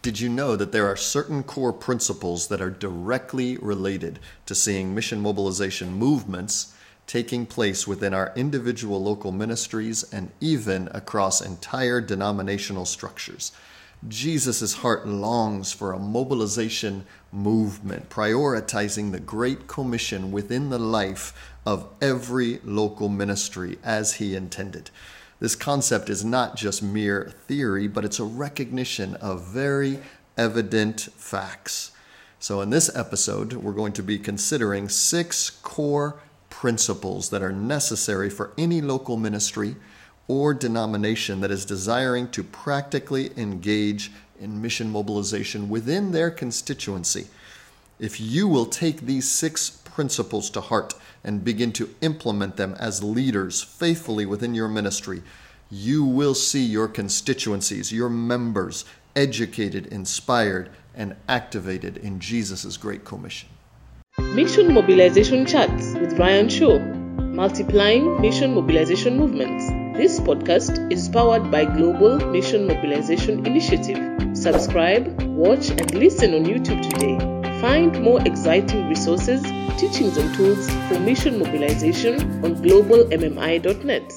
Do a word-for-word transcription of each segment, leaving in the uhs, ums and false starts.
Did you know that there are certain core principles that are directly related to seeing mission mobilization movements taking place within our individual local ministries and even across entire denominational structures? Jesus' heart longs for a mobilization movement, prioritizing the Great Commission within the life of every local ministry as he intended. This concept is not just mere theory, but it's a recognition of very evident facts. So in this episode, we're going to be considering six core principles that are necessary for any local ministry or denomination that is desiring to practically engage in mission mobilization within their constituency. If you will take these six principles to heart and begin to implement them as leaders faithfully within your ministry, you will see your constituencies, your members, educated, inspired, and activated in Jesus' Great Commission. Mission Mobilization Chats with Ryan Shaw, multiplying mission mobilization movements. This podcast is powered by Global Mission Mobilization Initiative. Subscribe, watch, and listen on YouTube today. Find more exciting resources, teachings, and tools for mission mobilization on global m m i dot net.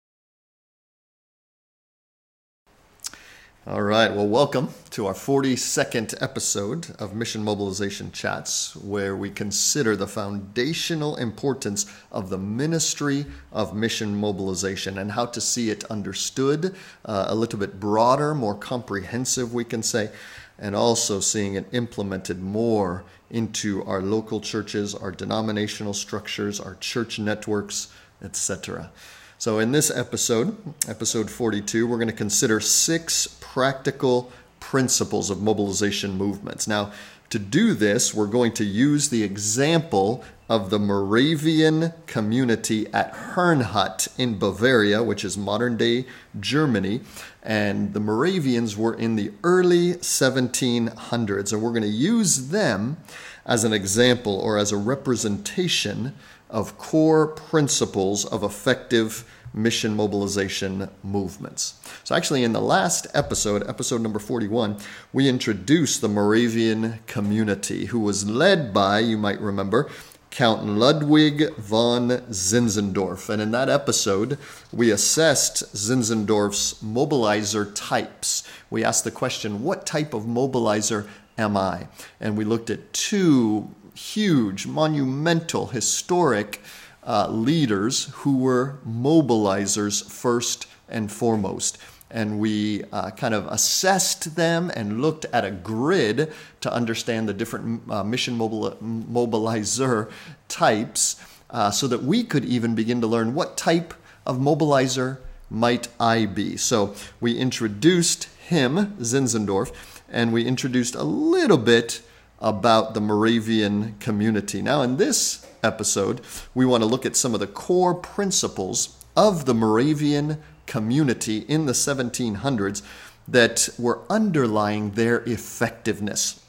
All right, well, welcome to our forty-second episode of Mission Mobilization Chats, where we consider the foundational importance of the ministry of mission mobilization and how to see it understood uh, a little bit broader, more comprehensive, we can say, and also seeing it implemented more into our local churches, our denominational structures, our church networks, et cetera. So in this episode, episode forty-two, we're going to consider six practical principles of mobilization movements. Now, to do this, we're going to use the example of the Moravian community at Herrnhut in Bavaria, which is modern-day Germany. And the Moravians were in the early seventeen hundreds, and we're going to use them as an example or as a representation of core principles of effective mission mobilization movements. So actually in the last episode, episode number forty-one, we introduced the Moravian community, who was led by, you might remember, Count Ludwig von Zinzendorf. And in that episode, we assessed Zinzendorf's mobilizer types. We asked the question, what type of mobilizer am I? And we looked at two huge, monumental, historic uh, leaders who were mobilizers first and foremost. And we uh, kind of assessed them and looked at a grid to understand the different uh, mission mobili- mobilizer types uh, so that we could even begin to learn what type of mobilizer might I be. So we introduced him, Zinzendorf, and we introduced a little bit about the Moravian community. Now, in this episode, we want to look at some of the core principles of the Moravian community in the seventeen hundreds that were underlying their effectiveness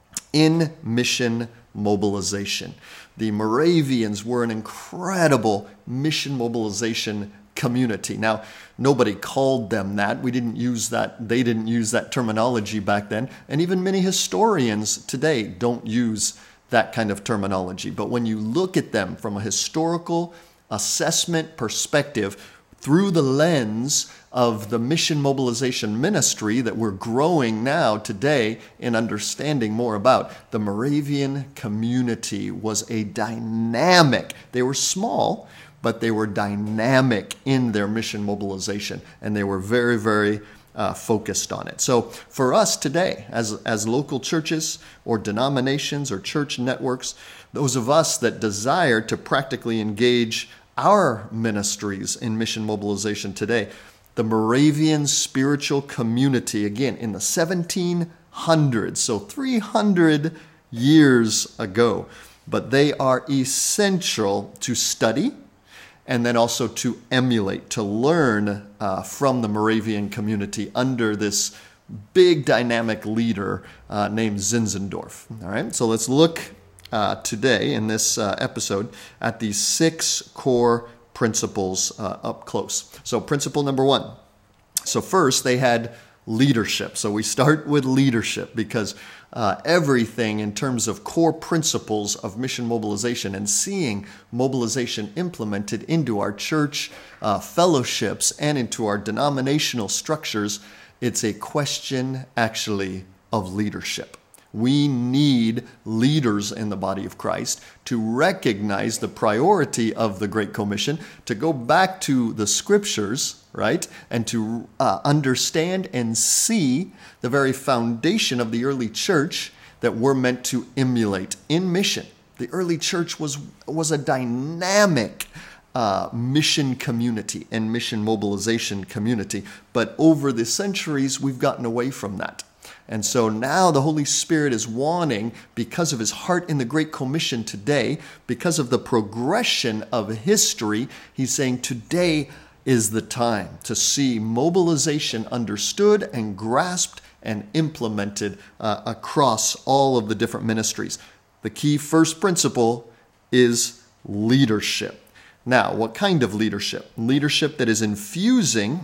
in mission mobilization. The Moravians were an incredible mission mobilization community. Now, nobody called them that. We didn't use that. They didn't use that terminology back then. And even many historians today don't use that kind of terminology. But when you look at them from a historical assessment perspective, through the lens of the mission mobilization ministry that we're growing now today in understanding more about, the Moravian community was a dynamic, they were small, but they were dynamic in their mission mobilization, and they were very, very uh, focused on it. So for us today, as, as local churches or denominations or church networks, those of us that desire to practically engage our ministries in mission mobilization today, the Moravian spiritual community, again, in the seventeen hundreds, so three hundred years ago, but they are essential to study and then also to emulate, to learn uh, from the Moravian community under this big dynamic leader uh, named Zinzendorf. All right, so let's look uh, today in this uh, episode at these six core principles uh, up close. So principle number one. So first, they had leadership. So we start with leadership because uh, everything in terms of core principles of mission mobilization and seeing mobilization implemented into our church uh, fellowships and into our denominational structures, it's a question actually of leadership. We need leaders in the body of Christ to recognize the priority of the Great Commission, to go back to the scriptures, right, and to uh, understand and see the very foundation of the early church that we're meant to emulate in mission. The early church was, was a dynamic uh, mission community and mission mobilization community, but over the centuries, we've gotten away from that. And so now the Holy Spirit is wanting, because of his heart in the Great Commission today, because of the progression of history, he's saying today is the time to see mobilization understood and grasped and implemented uh, across all of the different ministries. The key first principle is leadership. Now, what kind of leadership? Leadership that is infusing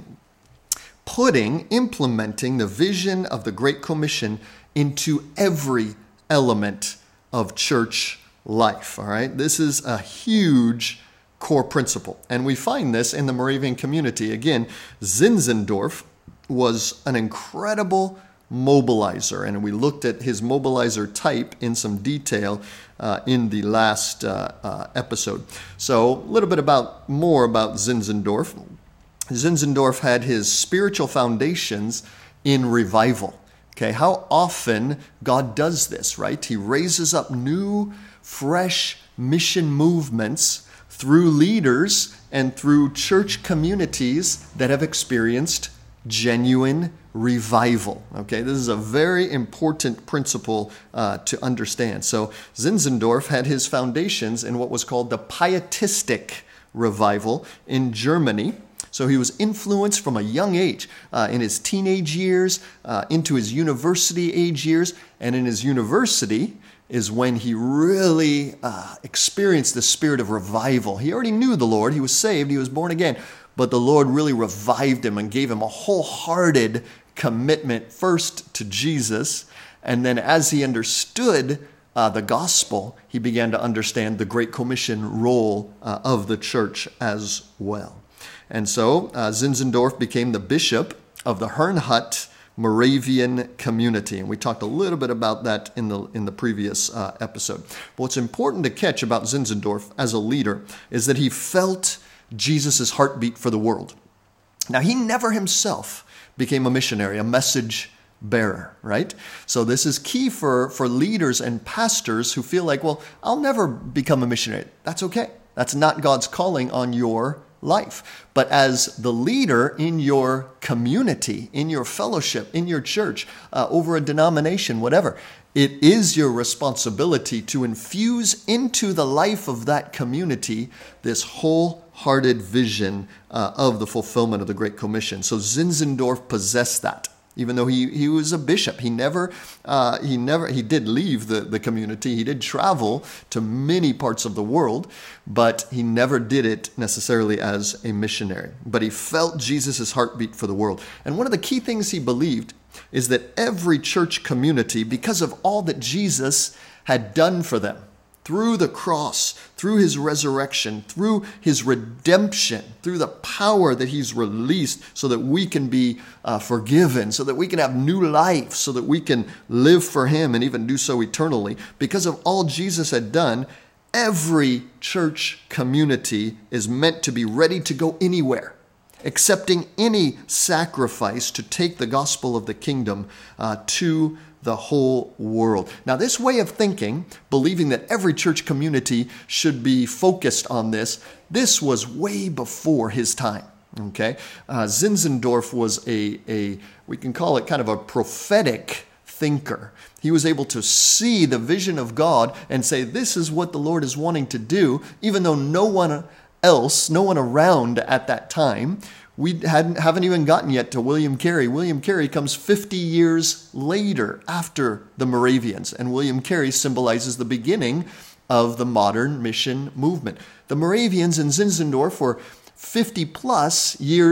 putting, implementing the vision of the Great Commission into every element of church life, all right? This is a huge core principle, and we find this in the Moravian community. Again, Zinzendorf was an incredible mobilizer, and we looked at his mobilizer type in some detail uh, in the last uh, uh, episode. So a little bit about more about Zinzendorf. Zinzendorf had his spiritual foundations in revival. Okay, how often God does this, right? He raises up new, fresh mission movements through leaders and through church communities that have experienced genuine revival. Okay, this is a very important principle uh, to understand. So Zinzendorf had his foundations in what was called the Pietistic revival in Germany. So he was influenced from a young age, uh, in his teenage years, uh, into his university age years. And in his university is when he really uh, experienced the spirit of revival. He already knew the Lord. He was saved. He was born again. But the Lord really revived him and gave him a wholehearted commitment first to Jesus. And then as he understood uh, the gospel, he began to understand the Great Commission role uh, of the church as well. And so uh, Zinzendorf became the bishop of the Herrnhut Moravian community. And we talked a little bit about that in the in the previous uh, episode. But what's important to catch about Zinzendorf as a leader is that he felt Jesus' heartbeat for the world. Now, he never himself became a missionary, a message bearer, right? So this is key for, for leaders and pastors who feel like, well, I'll never become a missionary. That's okay. That's not God's calling on your life. But as the leader in your community, in your fellowship, in your church, uh, over a denomination, whatever, it is your responsibility to infuse into the life of that community this wholehearted vision uh, of the fulfillment of the Great Commission. So Zinzendorf possessed that. Even though he, he was a bishop, he never uh, he never he did leave the, the community. He did travel to many parts of the world, but he never did it necessarily as a missionary. But he felt Jesus' heartbeat for the world. And one of the key things he believed is that every church community, because of all that Jesus had done for them, through the cross, through his resurrection, through his redemption, through the power that he's released so that we can be uh, forgiven, so that we can have new life, so that we can live for him and even do so eternally. Because of all Jesus had done, every church community is meant to be ready to go anywhere, accepting any sacrifice to take the gospel of the kingdom uh, to the whole world. Now, this way of thinking, believing that every church community should be focused on this, this was way before his time. Okay, uh, Zinzendorf was a, a, we can call it kind of a prophetic thinker. He was able to see the vision of God and say, this is what the Lord is wanting to do, even though no one else, no one around at that time. We hadn't, haven't even gotten yet to William Carey. William Carey comes fifty years later after the Moravians, and William Carey symbolizes the beginning of the modern mission movement. The Moravians and Zinzendorf were fifty plus years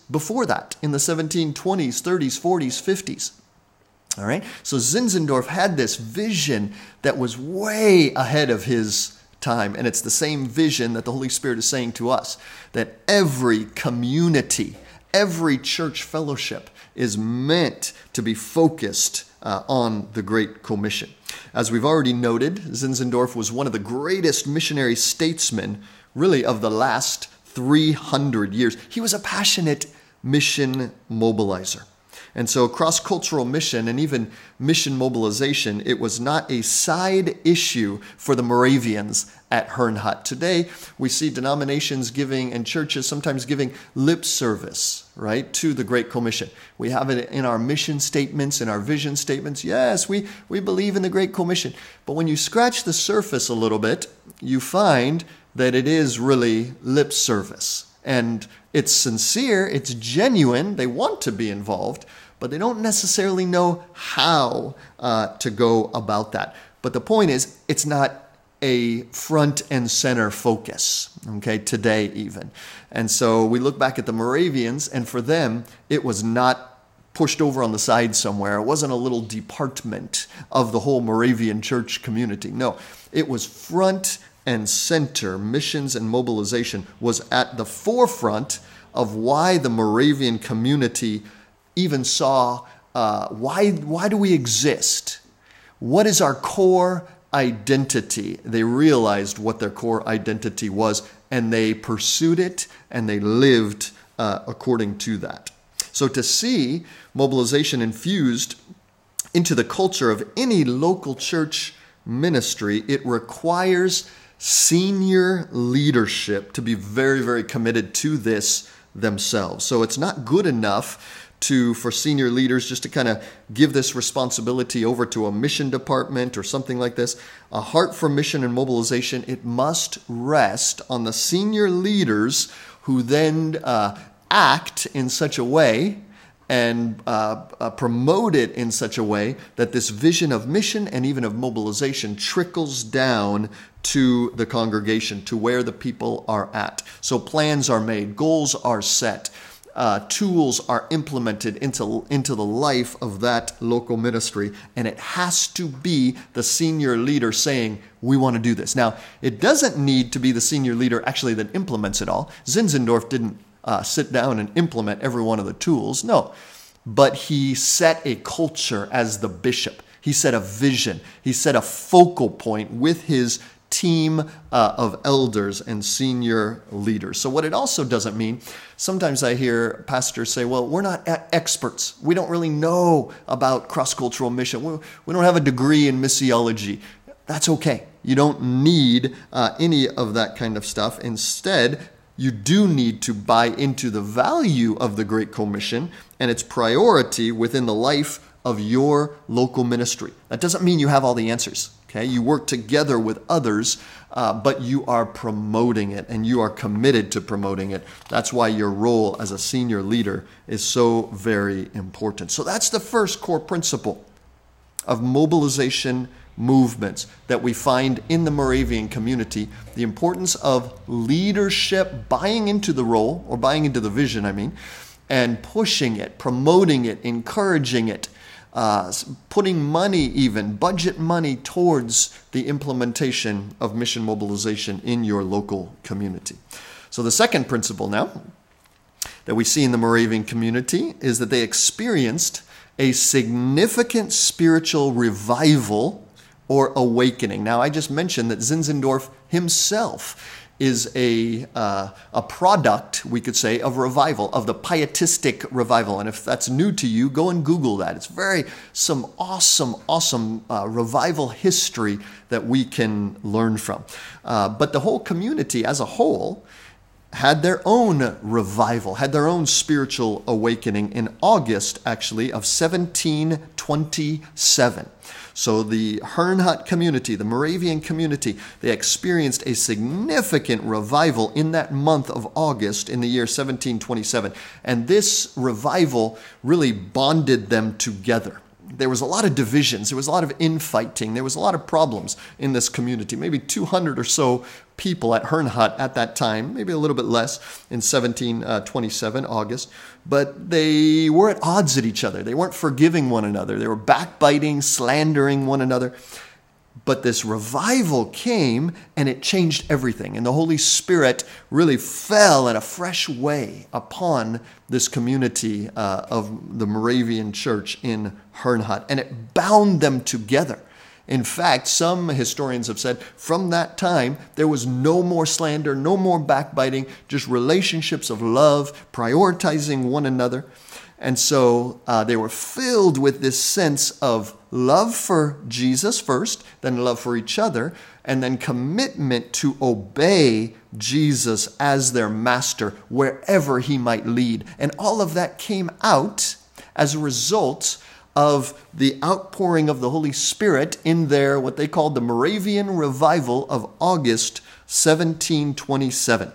before that, in the seventeen twenties, thirties, forties, fifties. All right? So Zinzendorf had this vision that was way ahead of his time, and it's the same vision that the Holy Spirit is saying to us, that every community, every church fellowship is meant to be focused uh, on the Great Commission. As we've already noted, Zinzendorf was one of the greatest missionary statesmen, really, of the last three hundred years. He was a passionate mission mobilizer. And so cross-cultural mission and even mission mobilization, it was not a side issue for the Moravians at Herrnhut. Today, we see denominations giving and churches sometimes giving lip service, right, to the Great Commission. We have it in our mission statements, in our vision statements. Yes, we, we believe in the Great Commission. But when you scratch the surface a little bit, you find that it is really lip service. And it's sincere, it's genuine, they want to be involved, but they don't necessarily know how uh, to go about that. But the point is, it's not a front and center focus, okay, today even. And so we look back at the Moravians, and for them, it was not pushed over on the side somewhere. It wasn't a little department of the whole Moravian church community. No, it was front and center. Missions and mobilization was at the forefront of why the Moravian community even saw, uh, why, why do we exist? What is our core identity? They realized what their core identity was, and they pursued it, and they lived uh, according to that. So to see mobilization infused into the culture of any local church ministry, it requires senior leadership to be very, very committed to this themselves. So it's not good enough to for senior leaders just to kind of give this responsibility over to a mission department or something like this. A heart for mission and mobilization, it must rest on the senior leaders who then uh, act in such a way and uh, uh, promote it in such a way that this vision of mission and even of mobilization trickles down to the congregation, to where the people are at. So plans are made, goals are set, uh, tools are implemented into, into the life of that local ministry, and it has to be the senior leader saying, we want to do this. Now, it doesn't need to be the senior leader actually that implements it all. Zinzendorf didn't Uh, sit down and implement every one of the tools. No, but he set a culture as the bishop. He set a vision. He set a focal point with his team uh, of elders and senior leaders. So what it also doesn't mean, sometimes I hear pastors say, well, we're not experts. We don't really know about cross-cultural mission. We, we don't have a degree in missiology. That's okay. You don't need uh, any of that kind of stuff. Instead, you do need to buy into the value of the Great Commission and its priority within the life of your local ministry. That doesn't mean you have all the answers. Okay, you work together with others, uh, but you are promoting it and you are committed to promoting it. That's why your role as a senior leader is so very important. So that's the first core principle of mobilization movements that we find in the Moravian community, the importance of leadership buying into the role, or buying into the vision, I mean, and pushing it, promoting it, encouraging it, uh, putting money even, budget money towards the implementation of mission mobilization in your local community. So the second principle now that we see in the Moravian community is that they experienced a significant spiritual revival or awakening. Now, I just mentioned that Zinzendorf himself is a uh, a product, we could say, of revival, of the pietistic revival. And if that's new to you, go and Google that. It's very some awesome, awesome uh, revival history that we can learn from. Uh, but the whole community as a whole had their own revival, had their own spiritual awakening in August, actually, of seventeen twenty-seven. So the Herrnhut community, the Moravian community, they experienced a significant revival in that month of August in the year seventeen twenty-seven. And this revival really bonded them together. there was a lot of divisions. There was a lot of infighting. There was a lot of problems in this community. Maybe two hundred or so people at Herrnhut at that time, maybe a little bit less in seventeen twenty-seven, August. But they were at odds at each other. They weren't forgiving one another. They were backbiting, slandering one another. But this revival came and it changed everything. And the Holy Spirit really fell in a fresh way upon this community uh, of the Moravian church in Herrnhut. And it bound them together. In fact, some historians have said from that time, there was no more slander, no more backbiting, just relationships of love, prioritizing one another. And so uh, they were filled with this sense of love for Jesus first, then love for each other, and then commitment to obey Jesus as their master wherever he might lead. And all of that came out as a result of the outpouring of the Holy Spirit in their, what they called the Moravian Revival of August seventeen twenty-seven.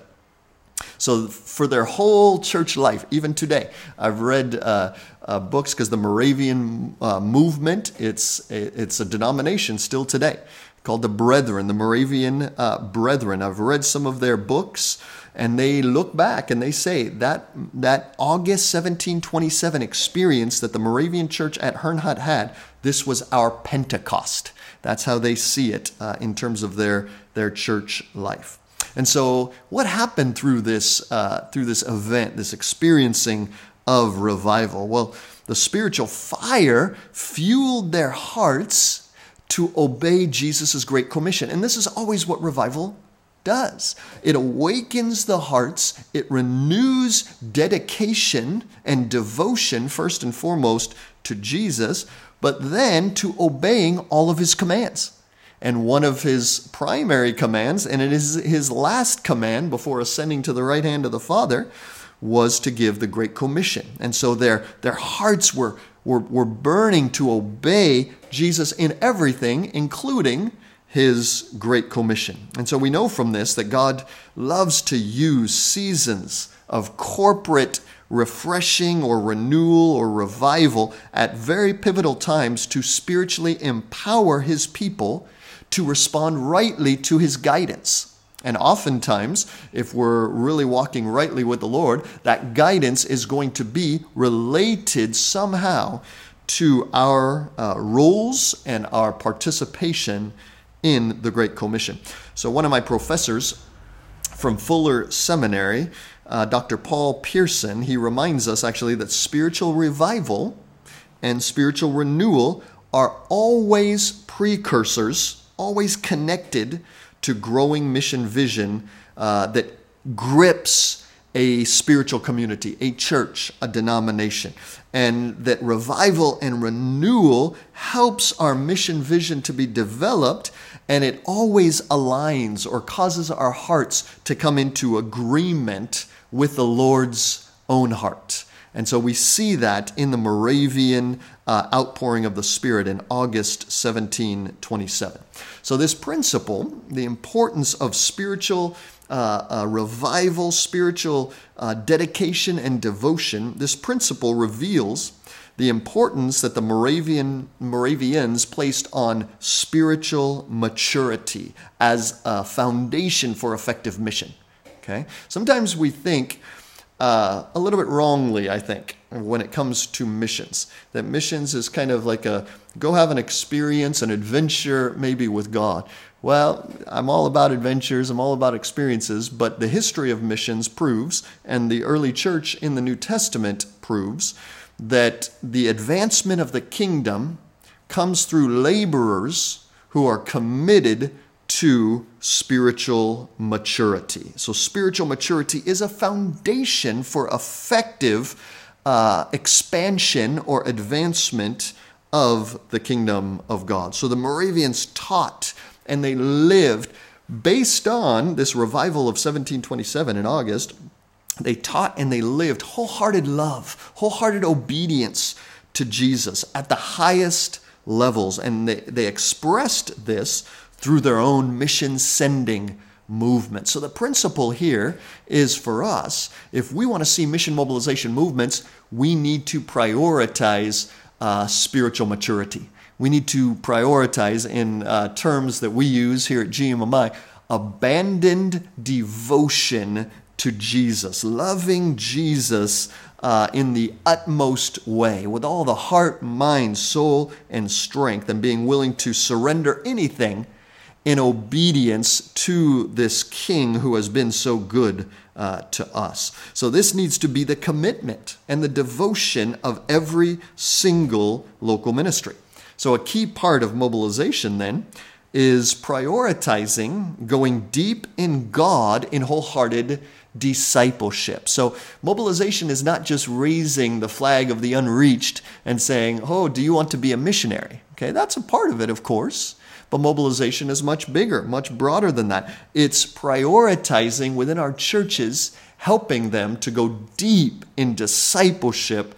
So for their whole church life, even today, I've read uh, uh, books because the Moravian uh, movement, it's a, it's a denomination still today called the Brethren, the Moravian uh, Brethren. I've read some of their books, and they look back and they say that that August seventeen twenty-seven experience that the Moravian church at Herrnhut had, this was our Pentecost. That's how they see it uh, in terms of their, their church life. And so what happened through this uh, through this event, this experiencing of revival? Well, the spiritual fire fueled their hearts to obey Jesus' Great Commission. And this is always what revival does. It awakens the hearts. It renews dedication and devotion, first and foremost, to Jesus, but then to obeying all of his commands. And one of his primary commands, and it is his last command before ascending to the right hand of the Father, was to give the Great Commission. And so their, their hearts were, were, were burning to obey Jesus in everything, including his Great Commission. And so we know from this that God loves to use seasons of corporate refreshing or renewal or revival at very pivotal times to spiritually empower his people to respond rightly to his guidance. And oftentimes, if we're really walking rightly with the Lord, that guidance is going to be related somehow to our uh, roles and our participation in the Great Commission. So one of my professors from Fuller Seminary, uh, Doctor Paul Pearson, he reminds us actually that spiritual revival and spiritual renewal are always precursors, always connected to growing mission vision uh, that grips a spiritual community, a church, a denomination. And that revival and renewal helps our mission vision to be developed, and it always aligns or causes our hearts to come into agreement with the Lord's own heart. And so we see that in the Moravian uh, outpouring of the Spirit in August seventeen twenty-seven. So this principle, the importance of spiritual uh, uh, revival, spiritual uh, dedication and devotion, this principle reveals the importance that the Moravian Moravians placed on spiritual maturity as a foundation for effective mission. Okay? Sometimes we think Uh, a little bit wrongly, I think, when it comes to missions. That missions is kind of like a go have an experience, an adventure maybe with God. Well, I'm all about adventures, I'm all about experiences, but the history of missions proves, and the early church in the New Testament proves, that the advancement of the kingdom comes through laborers who are committed to spiritual maturity. So spiritual maturity is a foundation for effective uh, expansion or advancement of the kingdom of God. So the Moravians taught and they lived based on this revival of seventeen twenty-seven in August. They taught and they lived wholehearted love, wholehearted obedience to Jesus at the highest levels. And they, they expressed this through their own mission-sending movement. So the principle here is for us, if we want to see mission mobilization movements, we need to prioritize uh, spiritual maturity. We need to prioritize, in uh, terms that we use here at G M M I, abandoned devotion to Jesus, loving Jesus uh, in the utmost way, with all the heart, mind, soul, and strength, and being willing to surrender anything in obedience to this King who has been so good uh, to us. So this needs to be the commitment and the devotion of every single local ministry. So a key part of mobilization then is prioritizing going deep in God in wholehearted discipleship. So mobilization is not just raising the flag of the unreached and saying, oh, do you want to be a missionary? Okay, that's a part of it, of course. But mobilization is much bigger, much broader than that. It's prioritizing within our churches, helping them to go deep in discipleship,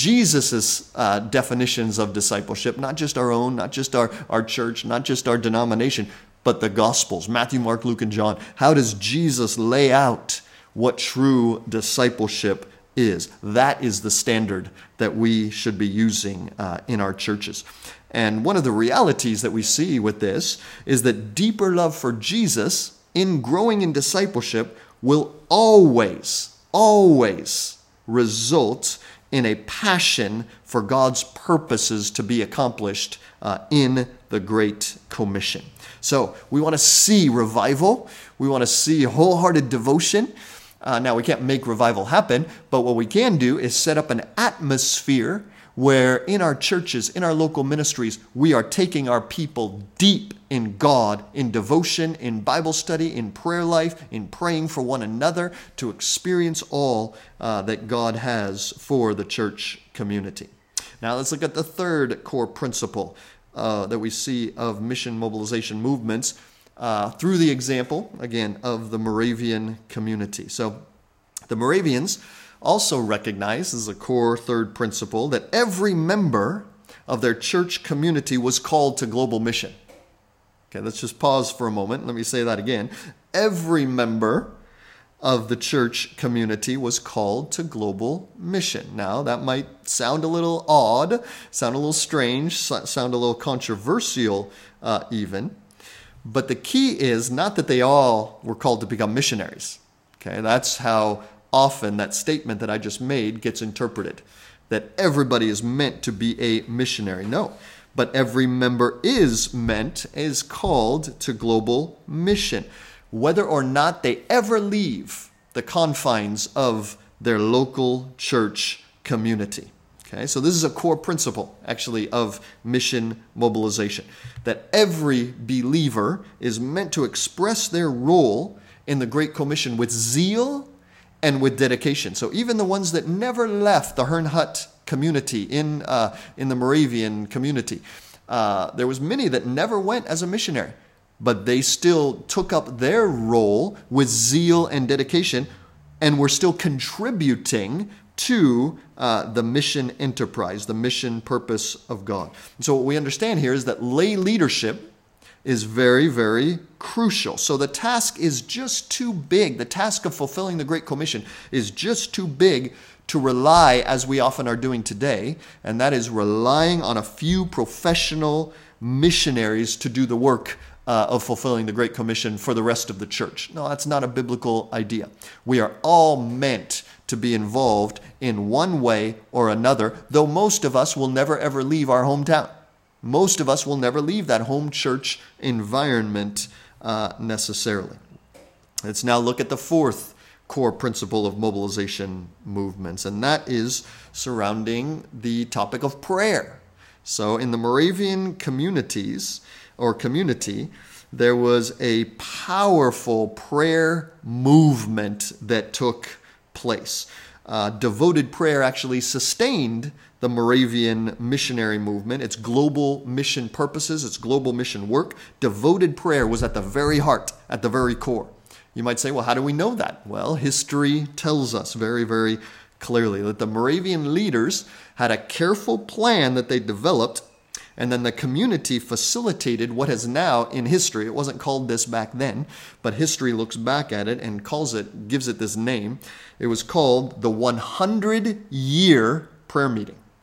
Jesus' uh, definitions of discipleship, not just our own, not just our, our church, not just our denomination, but the Gospels, Matthew, Mark, Luke, and John. How does Jesus lay out what true discipleship is? That is the standard that we should be using uh, in our churches. And one of the realities that we see with this is that deeper love for Jesus in growing in discipleship will always, always result in a passion for God's purposes to be accomplished uh, in the Great Commission. So we want to see revival. We want to see wholehearted devotion. Uh, now, we can't make revival happen, but what we can do is set up an atmosphere where in our churches, in our local ministries, we are taking our people deep in God, in devotion, in Bible study, in prayer life, in praying for one another, to experience all uh, that God has for the church community. Now let's look at the third core principle uh, that we see of mission mobilization movements uh, through the example, again, of the Moravian community. So the Moravians also recognize, as a core third principle, that every member of their church community was called to global mission. Okay, let's just pause for a moment. Let me say that again. Every member of the church community was called to global mission. Now, that might sound a little odd, sound a little strange, sound a little controversial uh, even. But the key is not that they all were called to become missionaries. Okay, that's how often that statement that I just made gets interpreted, that everybody is meant to be a missionary. No, but every member is meant, is called to global mission, whether or not they ever leave the confines of their local church community. Okay, so this is a core principle, actually, of mission mobilization, that every believer is meant to express their role in the Great Commission with zeal and with dedication. So even the ones that never left the Herrnhut community in uh, in the Moravian community, uh, there was many that never went as a missionary, but they still took up their role with zeal and dedication, and were still contributing to uh, the mission enterprise, the mission purpose of God. And so what we understand here is that lay leadership is very, very crucial. So the task is just too big. The task of fulfilling the Great Commission is just too big to rely, as we often are doing today, and that is relying on a few professional missionaries to do the work uh, of fulfilling the Great Commission for the rest of the church. No, that's not a biblical idea. We are all meant to be involved in one way or another, though most of us will never ever leave our hometown. Most of us will never leave that home church environment uh, necessarily. Let's now look at the fourth core principle of mobilization movements, and that is surrounding the topic of prayer. So in the Moravian communities or community, there was a powerful prayer movement that took place. Uh, devoted prayer actually sustained the Moravian missionary movement, its global mission purposes, its global mission work. Devoted prayer was at the very heart, at the very core. You might say, well, how do we know that? Well, history tells us very, very clearly that the Moravian leaders had a careful plan that they developed, and then the community facilitated what is now in history. It wasn't called this back then, but history looks back at it and calls it, gives it this name. It was called the one hundred year prayer meeting.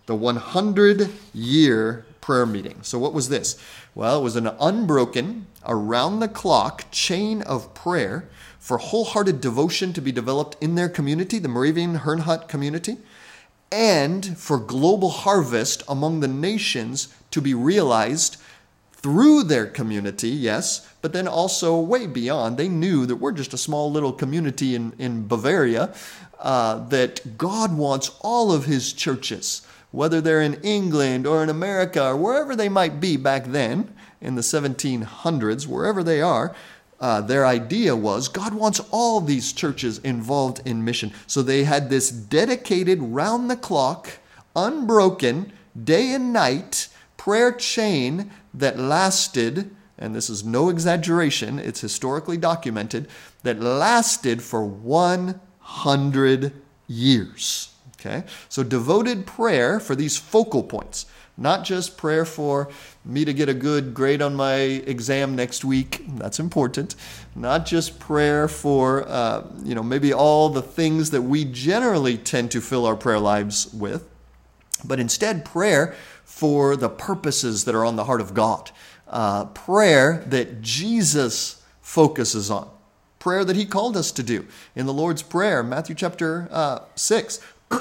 the hundred-year prayer meeting. So what was this? Well, it was an unbroken, around-the-clock chain of prayer for wholehearted devotion to be developed in their community, the Moravian Herrnhut community, and for global harvest among the nations to be realized through their community, yes, but then also way beyond. They knew that we're just a small little community in, in Bavaria, uh, that God wants all of his churches, whether they're in England or in America or wherever they might be back then in the seventeen hundreds, wherever they are, uh, their idea was God wants all these churches involved in mission. So they had this dedicated, round-the-clock, unbroken, day and night prayer chain that lasted, and this is no exaggeration, it's historically documented, that lasted for one hundred years. Okay? So devoted prayer for these focal points, not just prayer for me to get a good grade on my exam next week. That's important. Not just prayer for, uh, you know, maybe all the things that we generally tend to fill our prayer lives with, but instead prayer for the purposes that are on the heart of God. Uh, prayer that Jesus focuses on. Prayer that he called us to do. In the Lord's Prayer, Matthew chapter uh, six,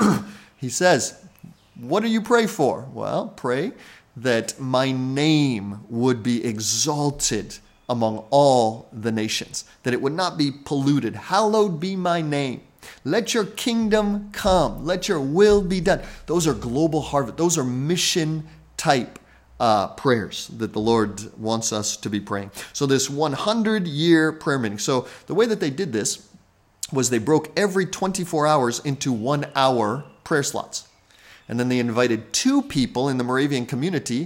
he says, what do you pray for? Well, pray that my name would be exalted among all the nations, that it would not be polluted. Hallowed be my name. Let your kingdom come. Let your will be done. Those are global harvest. Those are mission type uh, prayers that the Lord wants us to be praying. So this hundred-year prayer meeting. So the way that they did this was they broke every twenty-four hours into one-hour prayer slots. And then they invited two people in the Moravian community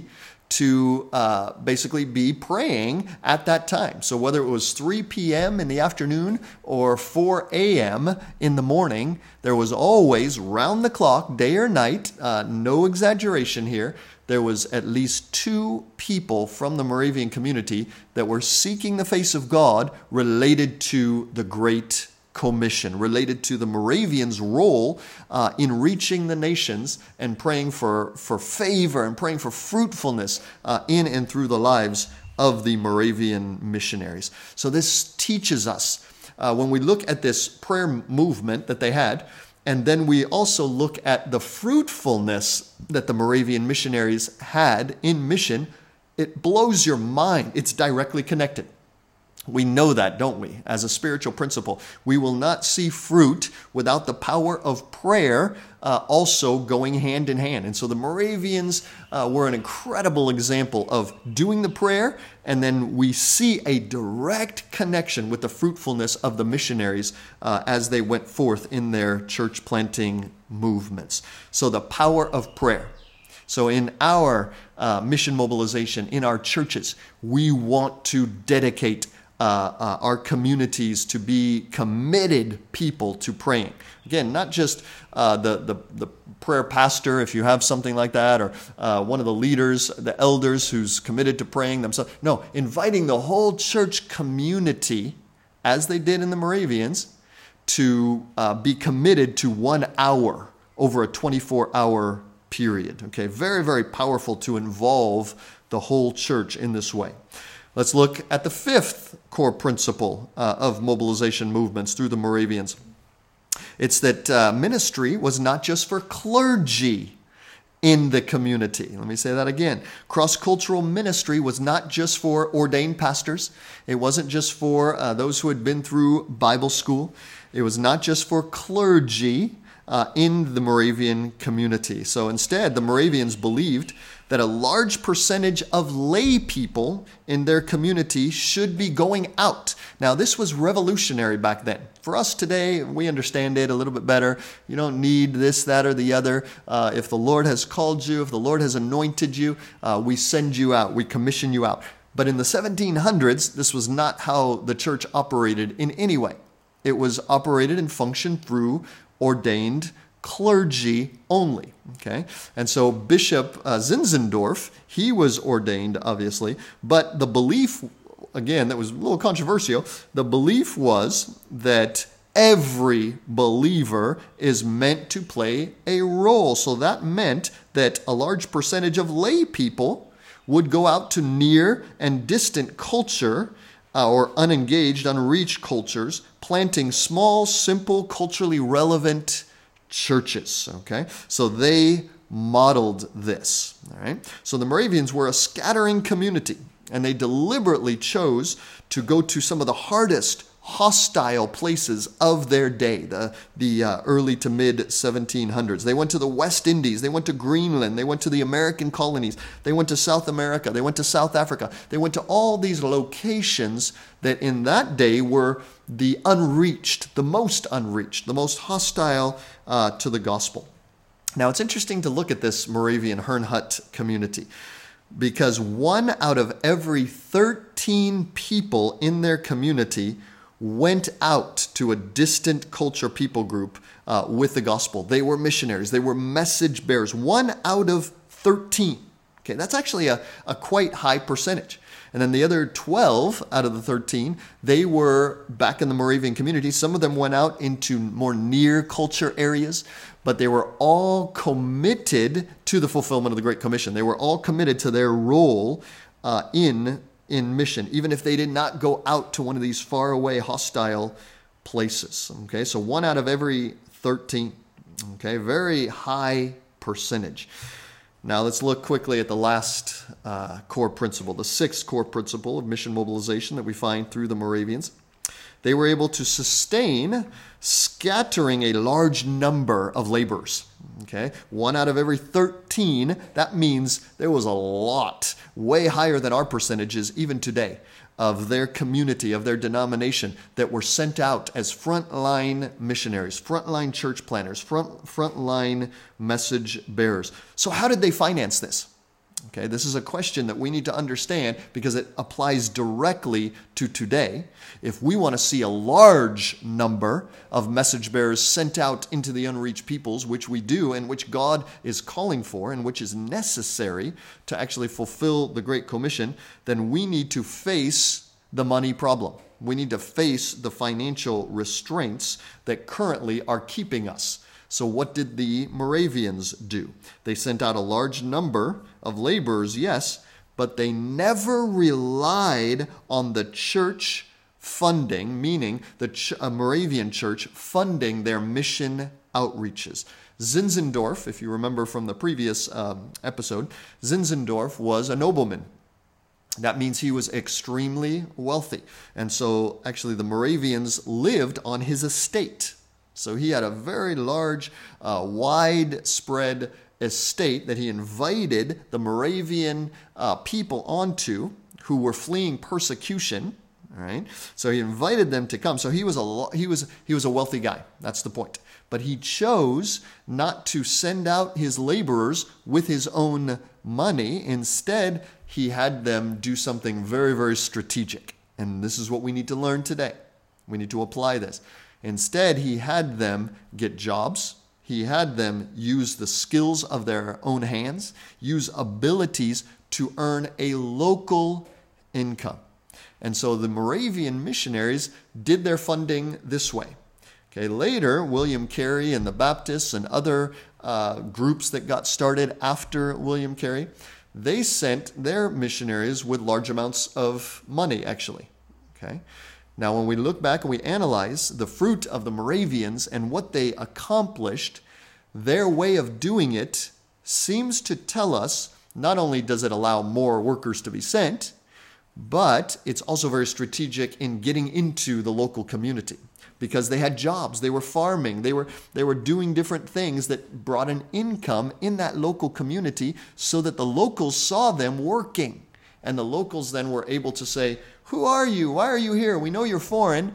to uh, basically be praying at that time. So whether it was three p.m. in the afternoon or four a.m. in the morning, there was always round the clock, day or night, uh, no exaggeration here, there was at least two people from the Moravian community that were seeking the face of God related to the Great Commission, related to the Moravians' role uh, in reaching the nations and praying for, for favor and praying for fruitfulness uh, in and through the lives of the Moravian missionaries. So this teaches us, uh, when we look at this prayer movement that they had, and then we also look at the fruitfulness that the Moravian missionaries had in mission, it blows your mind. It's directly connected. We know that, don't we? As a spiritual principle, we will not see fruit without the power of prayer uh, also going hand in hand. And so the Moravians uh, were an incredible example of doing the prayer, and then we see a direct connection with the fruitfulness of the missionaries uh, as they went forth in their church planting movements. So the power of prayer. So in our uh, mission mobilization, in our churches, we want to dedicate Uh, uh, our communities to be committed people to praying. Again, not just uh, the, the the prayer pastor, if you have something like that, or uh, one of the leaders, the elders who's committed to praying themselves. No, inviting the whole church community, as they did in the Moravians, to uh, be committed to one hour over a twenty-four hour period. Okay, very, very powerful to involve the whole church in this way. Let's look at the fifth core principle uh, of mobilization movements through the Moravians. It's that uh, ministry was not just for clergy in the community. Let me say that again. Cross-cultural ministry was not just for ordained pastors. It wasn't just for uh, those who had been through Bible school. It was not just for clergy uh, in the Moravian community. So instead, the Moravians believed that a large percentage of lay people in their community should be going out. Now, this was revolutionary back then. For us today, we understand it a little bit better. You don't need this, that, or the other. Uh, if the Lord has called you, if the Lord has anointed you, uh, we send you out, we commission you out. But in the seventeen hundreds, this was not how the church operated in any way. It was operated and functioned through ordained clergy only, okay? And so Bishop uh, Zinzendorf, he was ordained, obviously, but the belief, again, that was a little controversial, the belief was that every believer is meant to play a role. So that meant that a large percentage of lay people would go out to near and distant culture uh, or unengaged, unreached cultures, planting small, simple, culturally relevant churches. Okay, so they modeled this. All right, so the Moravians were a scattering community, and they deliberately chose to go to some of the hardest, hostile places of their day, the, the uh, early to mid seventeen hundreds. They went to the West Indies, they went to Greenland, they went to the American colonies, they went to South America, they went to South Africa, they went to all these locations that in that day were the unreached, the most unreached, the most hostile uh, to the gospel. Now it's interesting to look at this Moravian Herrnhut community, because one out of every thirteen people in their community went out to a distant culture people group uh, with the gospel. They were missionaries. They were message bearers. One out of thirteen. Okay, that's actually a, a quite high percentage. And then the other twelve out of the thirteen, they were back in the Moravian community. Some of them went out into more near culture areas, but they were all committed to the fulfillment of the Great Commission. They were all committed to their role uh, in in mission, even if they did not go out to one of these faraway, hostile places. Okay, so one out of every thirteen. Okay, very high percentage. Now let's look quickly at the last uh, core principle, the sixth core principle of mission mobilization that we find through the Moravians. They were able to sustain scattering a large number of laborers. Okay, one out of every thirteen, that means there was a lot, way higher than our percentages even today, of their community, of their denomination, that were sent out as frontline missionaries, frontline church planners, front frontline message bearers. So how did they finance this? Okay, this is a question that we need to understand because it applies directly to today. If we want to see a large number of message bearers sent out into the unreached peoples, which we do and which God is calling for and which is necessary to actually fulfill the Great Commission, then we need to face the money problem. We need to face the financial restraints that currently are keeping us. So what did the Moravians do? They sent out a large number of laborers, yes, but they never relied on the church funding, meaning the ch- a Moravian church funding their mission outreaches. Zinzendorf, if you remember from the previous um, episode, Zinzendorf was a nobleman. That means he was extremely wealthy. And so actually the Moravians lived on his estate. So he had a very large, uh, widespread estate that he invited the Moravian uh, people onto who were fleeing persecution. All right, so he invited them to come. So he was a he was he was a wealthy guy. That's the point. But he chose not to send out his laborers with his own money. Instead, he had them do something very, very strategic. And this is what we need to learn today. We need to apply this. Instead, he had them get jobs. He had them use the skills of their own hands, use abilities to earn a local income. And so the Moravian missionaries did their funding this way. Okay, later, William Carey and the Baptists and other uh, groups that got started after William Carey, they sent their missionaries with large amounts of money, actually. Okay. Now, when we look back and we analyze the fruit of the Moravians and what they accomplished, their way of doing it seems to tell us not only does it allow more workers to be sent, but it's also very strategic in getting into the local community because they had jobs, they were farming, they were they were doing different things that brought an income in that local community so that the locals saw them working. And the locals then were able to say, who are you? Why are you here? We know you're foreign,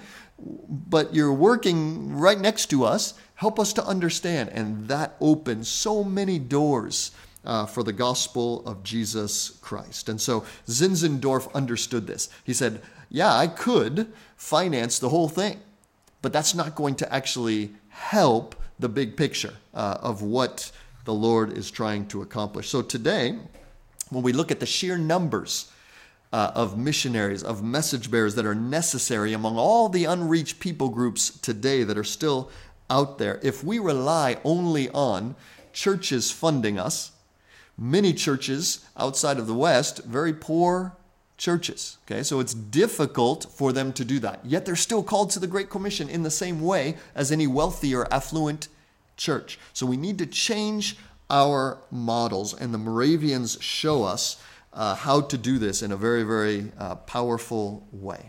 but you're working right next to us. Help us to understand. And that opened so many doors uh, for the gospel of Jesus Christ. And so Zinzendorf understood this. He said, yeah, I could finance the whole thing, but that's not going to actually help the big picture uh, of what the Lord is trying to accomplish. So today, when we look at the sheer numbers uh, of missionaries, of message bearers that are necessary among all the unreached people groups today that are still out there. If we rely only on churches funding us, many churches outside of the West, very poor churches, okay? So it's difficult for them to do that. Yet they're still called to the Great Commission in the same way as any wealthy or affluent church. So we need to change our models, and the Moravians show us uh, how to do this in a very, very uh, powerful way.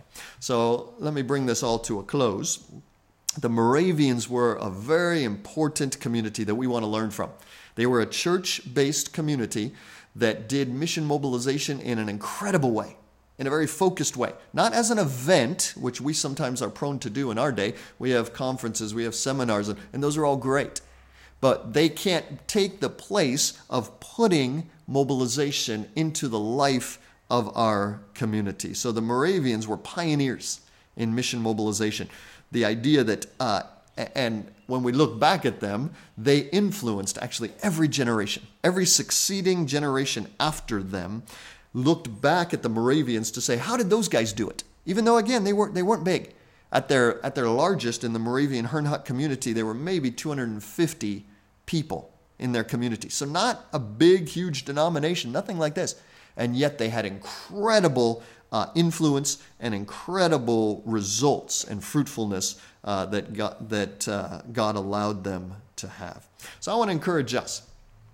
So let me bring this all to a close. The Moravians were a very important community that we want to learn from. They were a church-based community that did mission mobilization in an incredible way, in a very focused way. Not as an event, which we sometimes are prone to do in our day. We have conferences, we have seminars, and, and those are all great. But they can't take the place of putting mobilization into the life of our community. So the Moravians were pioneers in mission mobilization. The idea that, uh, and when we look back at them, they influenced actually every generation. Every succeeding generation after them looked back at the Moravians to say, how did those guys do it? Even though, again, they weren't, they weren't big. At their, at their largest in the Moravian Herrnhut community, there were maybe two hundred fifty people in their community. So not a big, huge denomination, nothing like this. And yet they had incredible uh, influence and incredible results and fruitfulness uh, that, God, that uh, God allowed them to have. So I want to encourage us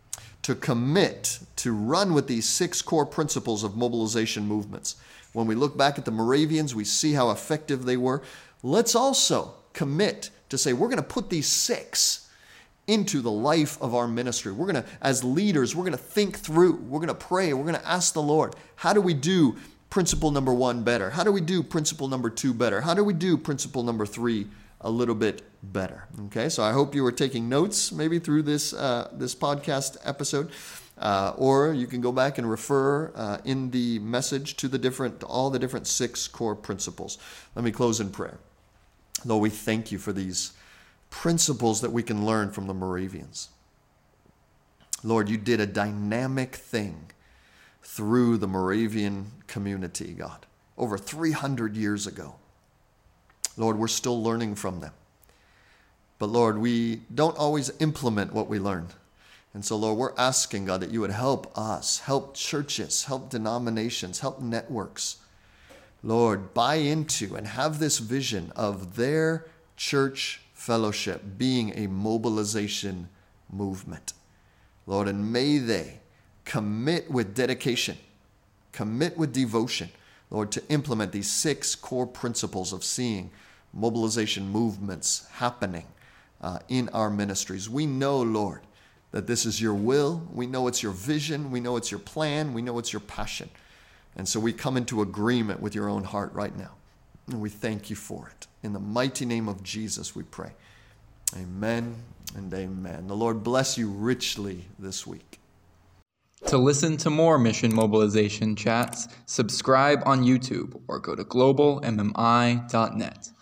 to commit to run with these six core principles of mobilization movements. When we look back at the Moravians, we see how effective they were. Let's also commit to say we're going to put these six into the life of our ministry. We're going to, as leaders, we're going to think through, we're going to pray, we're going to ask the Lord, how do we do principle number one better? How do we do principle number two better? How do we do principle number three a little bit better? Okay, so I hope you were taking notes maybe through this uh, this podcast episode, uh, or you can go back and refer uh, in the message to the different, all the different six core principles. Let me close in prayer. Lord, we thank you for these principles that we can learn from the Moravians. Lord, you did a dynamic thing through the Moravian community, God, over three hundred years ago. Lord, we're still learning from them. But Lord, we don't always implement what we learn. And so, Lord, we're asking, God, that you would help us, help churches, help denominations, help networks. Lord, buy into and have this vision of their church fellowship being a mobilization movement. Lord, and may they commit with dedication, commit with devotion, Lord, to implement these six core principles of seeing mobilization movements happening uh, in our ministries. We know, Lord, that this is your will. We know it's your vision. We know it's your plan. We know it's your passion. And so we come into agreement with your own heart right now. And we thank you for it. In the mighty name of Jesus, we pray. Amen and amen. The Lord bless you richly this week. To listen to more Mission Mobilization Chats, subscribe on YouTube or go to global m m i dot net.